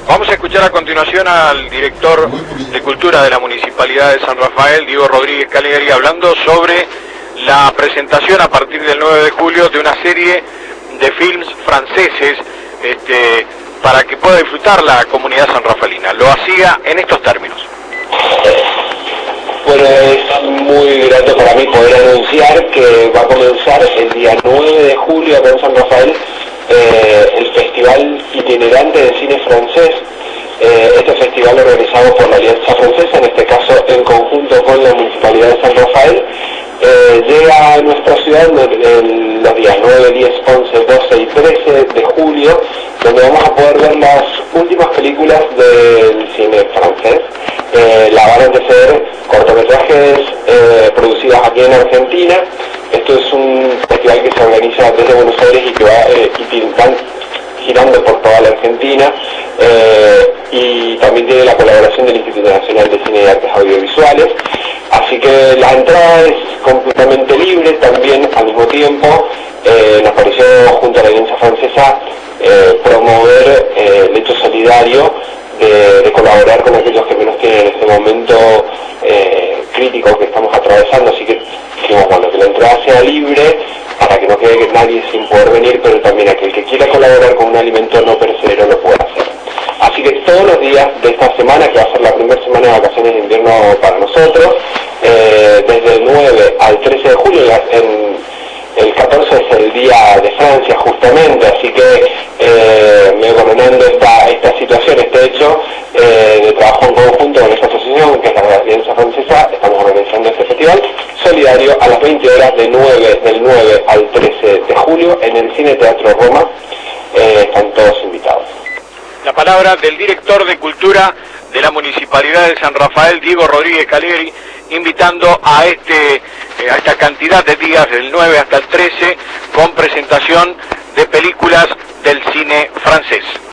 Vamos a escuchar a continuación al director de Cultura de la Municipalidad de San Rafael, Diego Rodríguez Calegari, hablando sobre la presentación a partir del 9 de julio de una serie de films franceses para que pueda disfrutar la comunidad sanrafaelina. Lo hacía en estos términos. Bueno, es muy grato para mí poder anunciar que va a comenzar el día 9 de julio acá en San Rafael el Festival Itinerante de Cine Francés. Este festival organizado por la Alianza Francesa, en este caso en conjunto con la Municipalidad de San Rafael, llega a nuestra ciudad en los días 9, 10, 11, 12 y 13 de julio, donde vamos a poder ver las últimas películas del cine francés. La van a anteceder cortometrajes producidos aquí en Argentina. Esto es un festival que se organiza desde Buenos Aires y que van girando por toda la Argentina, y también tiene la colaboración del Instituto Nacional de Cine y Artes Audiovisuales. Así que la entrada es completamente libre. También al mismo tiempo nos pareció, junto a la Alianza Francesa, promover el hecho solidario de colaborar con aquellos que menos tienen en este momento crítico que estamos atravesando. Así que dijimos, bueno, que la entrada sea libre para que no quede nadie sin poder venir, pero también aquel que quiera colaborar con un alimento no perecedero lo pueda hacer. Así que todos los días de esta semana, que va a ser la primera semana de vacaciones de invierno para nosotros, desde el 9 al 13 de julio, el 14 es el Día de Francia justamente, así que medio coronando esta situación, este hecho de trabajo en conjunto con esta asociación, que es la Alianza Francesa, estamos organizando este festival solidario a las 20 horas del 9 al 13 de julio en el Cine Teatro Roma. Están todos invitados. La palabra del director de Cultura de la Municipalidad de San Rafael, Diego Rodríguez Calegari, invitando a esta cantidad de días, del 9 hasta el 13, con presentación de películas del cine francés.